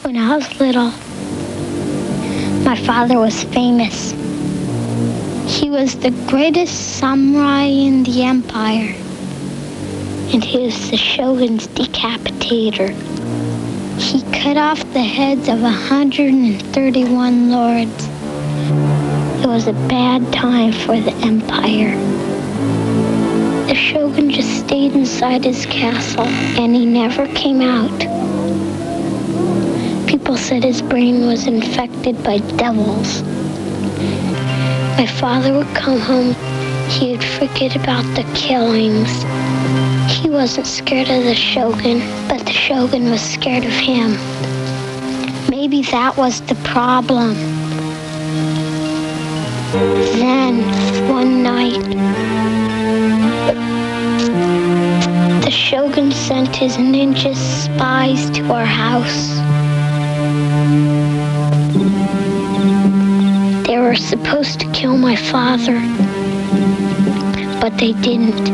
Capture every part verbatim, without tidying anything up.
When I was little, my father was famous. He was the greatest samurai in the empire, and he was the shogun's decapitator. He cut off the heads of one hundred thirty-one lords. It was a bad time for the empire. The shogun just stayed inside his castle, and he never came out. People said his brain was infected by devils. My father would come home, he would forget about the killings. He wasn't scared of the shogun, but the shogun was scared of him. Maybe that was the problem. Then, one night, the shogun sent his ninja spies to our house. They were supposed to kill my father, but they didn't.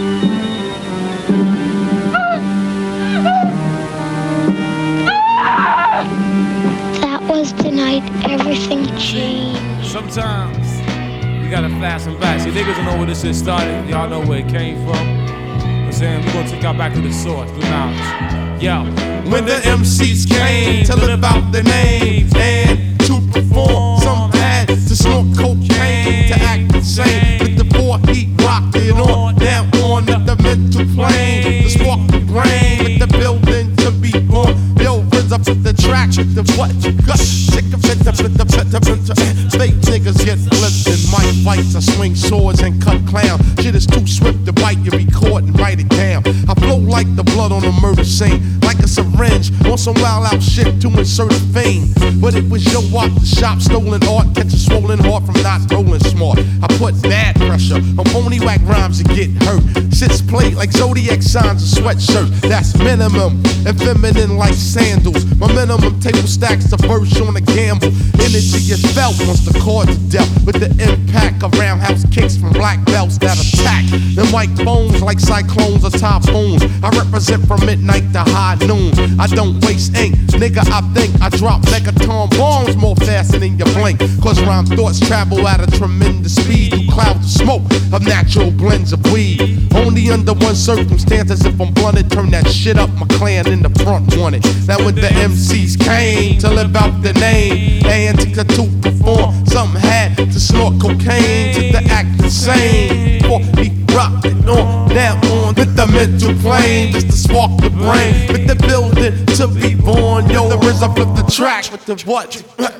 That was the night everything changed. Sometimes you gotta fast and back. See, niggas don't know where this shit started. Y'all know where it came from. I'm saying we're gonna take y'all back to the source, the knowledge. Yo, when the M Cs came to live out their names and to perform, some had to snort cocaine to act insane. With the four heat rocking on, down on the mental plane, the spark the brain, with the building to be born. Yo, rinse up with the track, with the what you got. Sick of it, the the the fake niggas get flipped in mic fights. I swing swords and cut clowns. Shit is too swift to bite, you record and write it down. I flow like the blood on a murder scene, like a syringe on some wild out shit to insert a fame. But it was your walk the shop, stolen art, catch a swollen heart from not rolling smart. I put bad pressure on phony whack rhymes and get hurt. Shit's played like zodiac signs and sweatshirts. That's minimum and feminine like sandals. My minimum table stacks the verse on a gamble. Energy is felt once the chords are dealt, with the impact of roundhouse kicks from black belts that attack them white bones like cyclones or typhoons. I represent from midnight to high noon. I don't waste ink, nigga. I think I drop megaton bombs more faster than you blink. Cause rhyme thoughts travel at a tremendous speed through clouds of smoke of natural blends of weed. Only under one circumstance, as if I'm blunted, turn that shit up. My clan in the front wanted. Now when the M Cs came to live out the name, and to to perform, some had to snort cocaine to the act insane. For he rocked it on, down on with the mental plane, just to spark the brain, with the building to be born. Yo, the RZA flip the track with the what?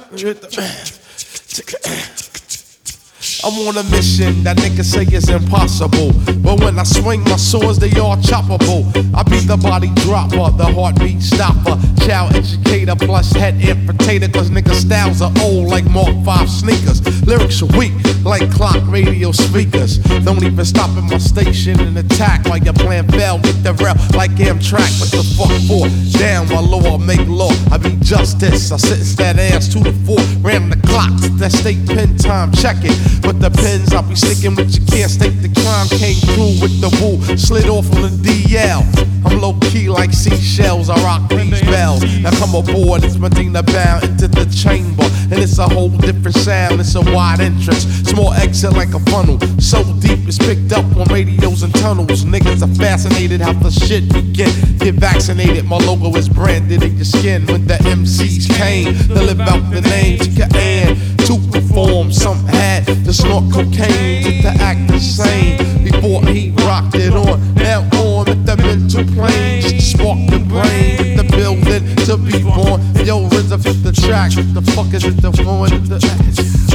I'm on a mission that niggas say is impossible, but when I swing my swords, they all choppable. I be the body dropper, the heartbeat stopper, child educator plus head infiltrator. Cause niggas styles are old like Mark five sneakers. Lyrics are weak like clock radio speakers. Don't even stop at my station and attack while your plan fell with the rail like Amtrak. What the fuck for? Down my law, make law. I be justice. I sentence that ass to the floor. Ram the clock to that state pen time. Check it. But the pins I'll be sticking with, you can't stake the crime. Came through with the woo, slid off on the D L. I'm low key like seashells, I rock these bells. Now come aboard, it's Medina bound into the chamber, and it's a whole different sound. It's a wide entrance, small exit like a funnel. So deep it's picked up on radios and tunnels. Niggas are fascinated how the shit begin. Get vaccinated, my logo is branded in your skin. When the M Cs came to live out the name, to your hand to perform, some had to snort cocaine to the act insane. Before he rocked it on, now on with the mental plane, just to spark the brain, with the building to be born. Yo, RZA with the track, what the fuck is it the phone?